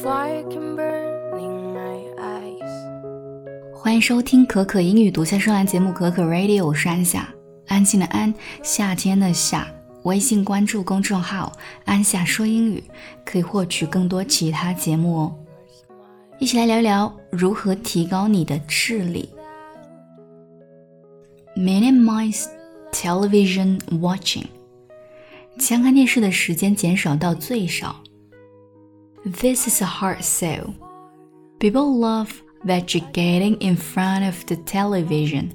fire can burning my eyes。 欢迎收听可可英语读写说栏节目可可 Radio， 我是安夏，安静的安，夏天的夏。微信关注公众号安夏说英语，可以获取更多其他节目哦。一起来聊一聊如何提高你的智力。Minimize television watching， 将看电视的时间减少到最少。This is a hard sell. People love vegetating in front of the television,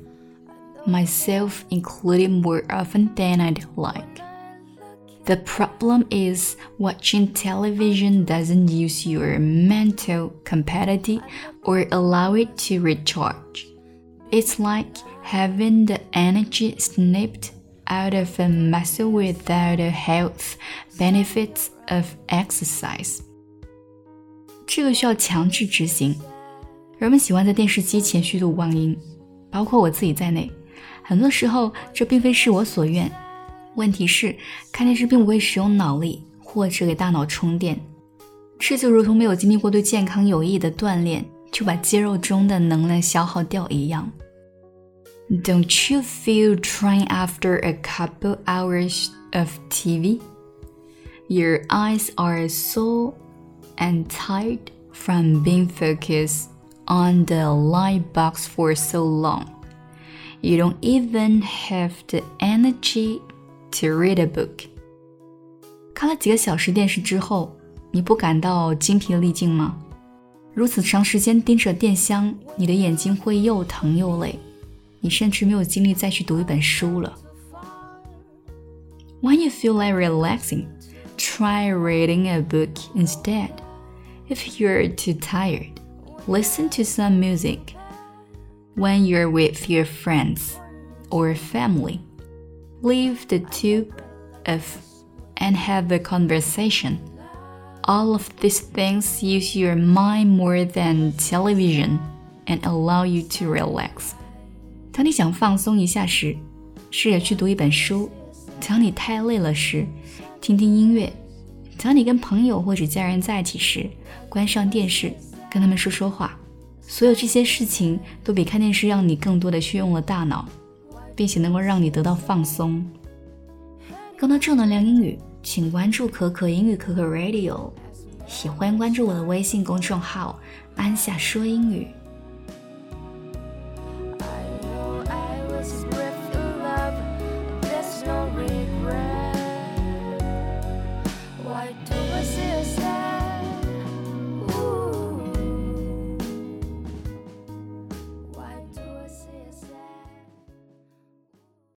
myself included more often than I'd like. The problem is watching television doesn't use your mental capacity or allow it to recharge. It's like having the energy snipped out of a muscle without the health benefits of exercise. 这个需要强制执行。人们喜欢在电视机前虚度光阴，包括我自己在内。很多时候，这并非是我所愿。问题是，看电视并不会使用脑力，或者给大脑充电。这就如同没有经历过对健康有益的锻炼，就把肌肉中的能量消耗掉一样。Don't you feel drained after a couple hours of TV? Your eyes are sore and tired from being focused on the light box for so long. You don't even have the energy to read a book. 看了几个小时电视之后，你不感到精疲力尽吗？如此长时间盯着电箱，你的眼睛会又疼又累，你甚至没有精力再去读一本书了。When you feel like relaxing, try reading a book instead. If you're too tired, listen to some music. When you're with your friends or family, leave the tube off and have a conversation. All of these things use your mind more than television and allow you to relax. 当你想放松一下时，试着去读一本书；当你太累了时，听听音乐；当你跟朋友或者家人在一起时，关上电视，跟他们说说话。所有这些事情都比看电视让你更多的去用了大脑，并且能够让你得到放松。更多正能量英语，请关注可可英语可可 Radio， 也欢迎关注我的微信公众号安夏说英语。